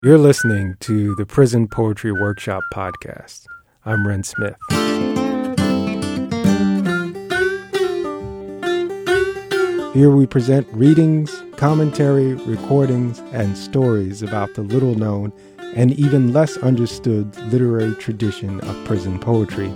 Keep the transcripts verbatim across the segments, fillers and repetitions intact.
You're listening to the Prison Poetry Workshop podcast. I'm Ren Smith. Here we present readings, commentary, recordings, and stories about the little-known and even less understood literary tradition of prison poetry.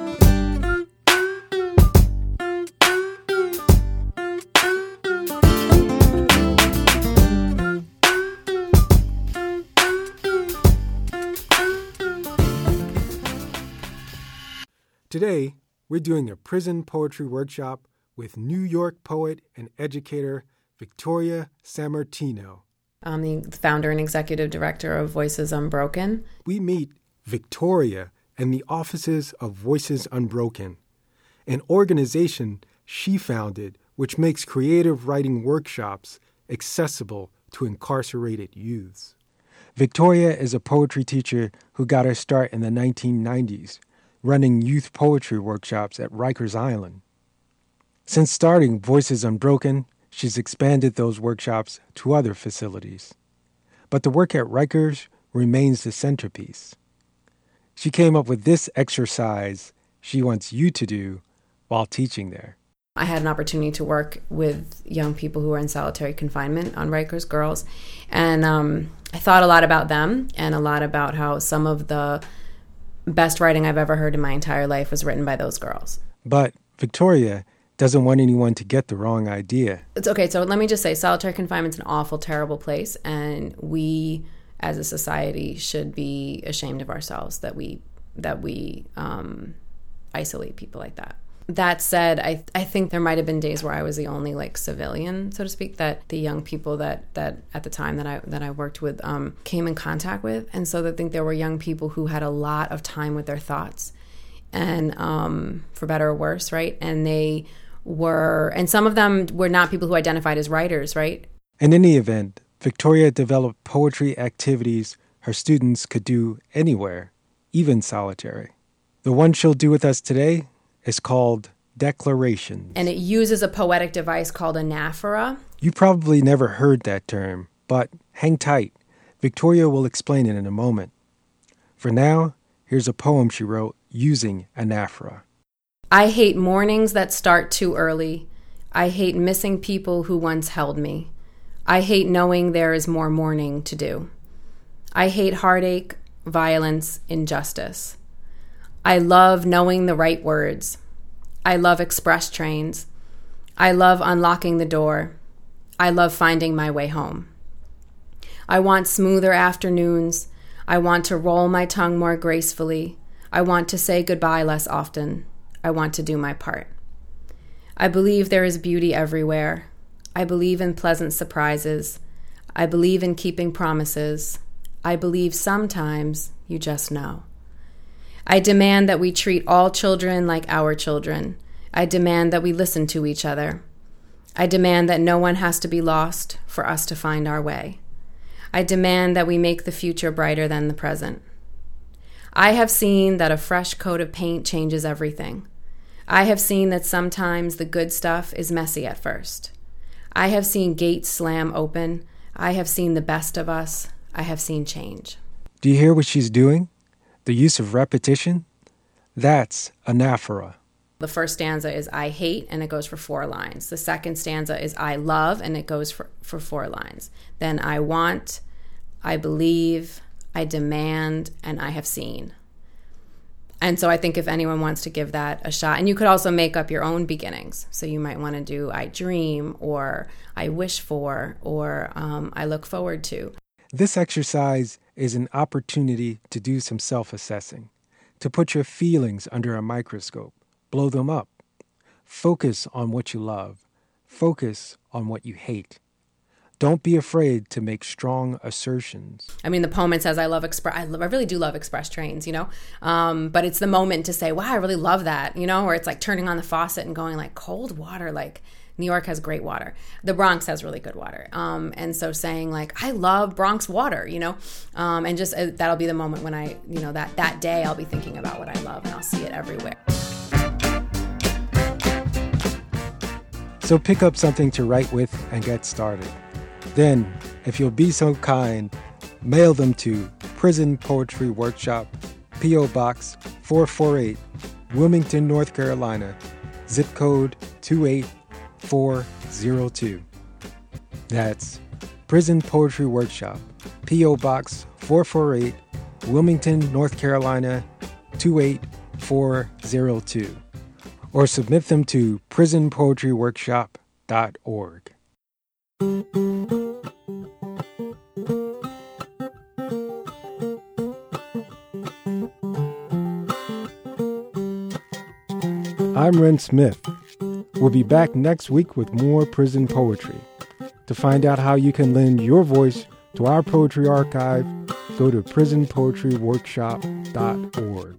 Today, we're doing a prison poetry workshop with New York poet and educator Victoria Sammartino. I'm the founder and executive director of Voices Unbroken. We meet Victoria and the offices of Voices Unbroken, an organization she founded which makes creative writing workshops accessible to incarcerated youths. Victoria is a poetry teacher who got her start in the nineteen nineties, running youth poetry workshops at Rikers Island. Since starting Voices Unbroken, she's expanded those workshops to other facilities. But the work at Rikers remains the centerpiece. She came up with this exercise she wants you to do while teaching there. I had an opportunity to work with young people who were in solitary confinement on Rikers Girls, and um, I thought a lot about them and a lot about how some of the best writing I've ever heard in my entire life was written by those girls. But Victoria doesn't want anyone to get the wrong idea. It's okay, so let me just say, solitary confinement's an awful, terrible place, and we, as a society, should be ashamed of ourselves that we that we um, isolate people like that. That said, I I think there might have been days where I was the only like civilian, so to speak, that the young people that, that at the time that I that I worked with um, came in contact with. And so I think there were young people who had a lot of time with their thoughts, and um, for better or worse, right? And they were, and some of them were not people who identified as writers, right? In any event, Victoria developed poetry activities her students could do anywhere, even solitary. The one she'll do with us today is called Declarations. And it uses a poetic device called anaphora. You probably never heard that term, but hang tight. Victoria will explain it in a moment. For now, here's a poem she wrote using anaphora. I hate mornings that start too early. I hate missing people who once held me. I hate knowing there is more mourning to do. I hate heartache, violence, injustice. I love knowing the right words. I love express trains. I love unlocking the door. I love finding my way home. I want smoother afternoons. I want to roll my tongue more gracefully. I want to say goodbye less often. I want to do my part. I believe there is beauty everywhere. I believe in pleasant surprises. I believe in keeping promises. I believe sometimes you just know. I demand that we treat all children like our children. I demand that we listen to each other. I demand that no one has to be lost for us to find our way. I demand that we make the future brighter than the present. I have seen that a fresh coat of paint changes everything. I have seen that sometimes the good stuff is messy at first. I have seen gates slam open. I have seen the best of us. I have seen change. Do you hear what she's doing? The use of repetition? That's anaphora. The first stanza is I hate, and it goes for four lines. The second stanza is I love, and it goes for, for four lines. Then I want, I believe, I demand, and I have seen. And so I think if anyone wants to give that a shot, and you could also make up your own beginnings. So you might want to do I dream, or I wish for, or um, I look forward to. This exercise is an opportunity to do some self-assessing, to put your feelings under a microscope, blow them up. Focus on what you love. Focus on what you hate. Don't be afraid to make strong assertions. I mean, the poem, it says, I love express, I, love, I really do love express trains, you know? Um, but it's the moment to say, wow, I really love that, you know? Or it's like turning on the faucet and going like cold water, like New York has great water. The Bronx has really good water. Um, and so saying like, I love Bronx water, you know? Um, and just uh, that'll be the moment when I, you know, that, that day I'll be thinking about what I love, and I'll see it everywhere. So pick up something to write with and get started. Then, if you'll be so kind, Mail them to Prison Poetry Workshop, P O. Box four forty-eight, Wilmington, North Carolina, zip code two eight four zero two. That's Prison Poetry Workshop, P O. Box four forty-eight, Wilmington, North Carolina, two eight four zero two. Or submit them to prison poetry workshop dot org. I'm Ren Smith. We'll be back next week with more prison poetry. To find out how you can lend your voice to our poetry archive, go to prison poetry workshop dot org.